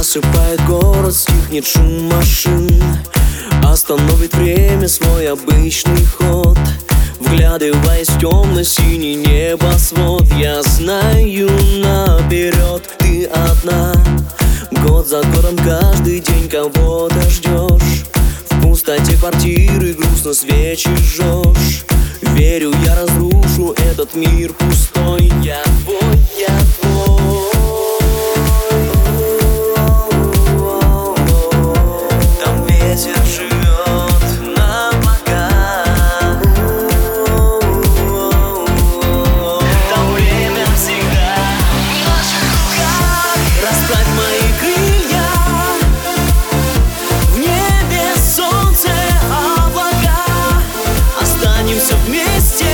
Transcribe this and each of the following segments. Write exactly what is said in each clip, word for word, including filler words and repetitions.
Засыпает город, стихнет шум машин, остановит время свой обычный ход. Вглядываясь в темно-синий небосвод, я знаю наперед, ты одна. Год за годом каждый день кого-то ждешь. В пустоте квартиры грустно свечи жжешь. Верю, я разрушу этот мир пустой. Я твой, я твой. Там ветер живет на облаках. Там время всегда в наших руках. Расправь мои крылья, в небе солнце, облака. Останемся вместе,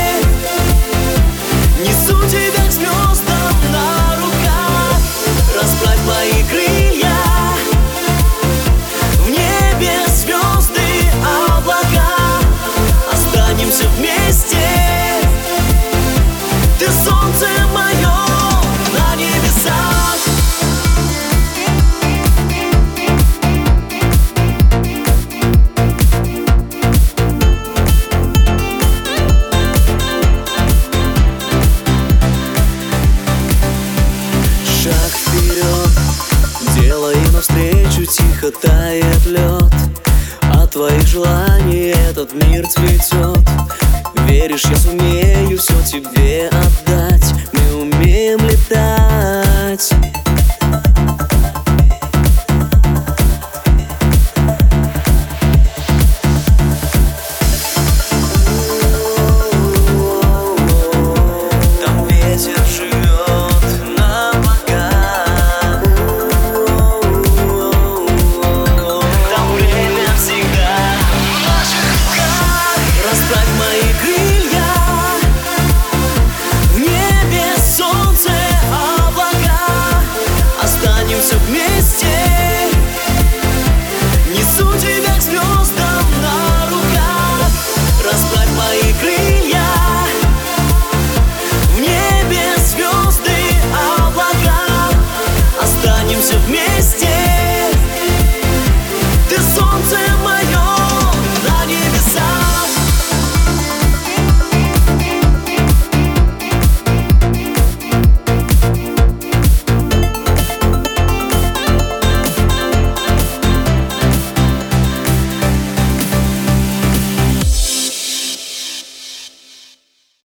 несу тебя к звездам на руках. Расправь мои крылья, в небе звезды, облака. Останемся вместе, ты солнце мое на небесах. Шаг вперед, делай навстречу, тихо тает лед. От твоих желаний этот мир цветет. Веришь, я сумею все тебе отдать. Мы умеем летать.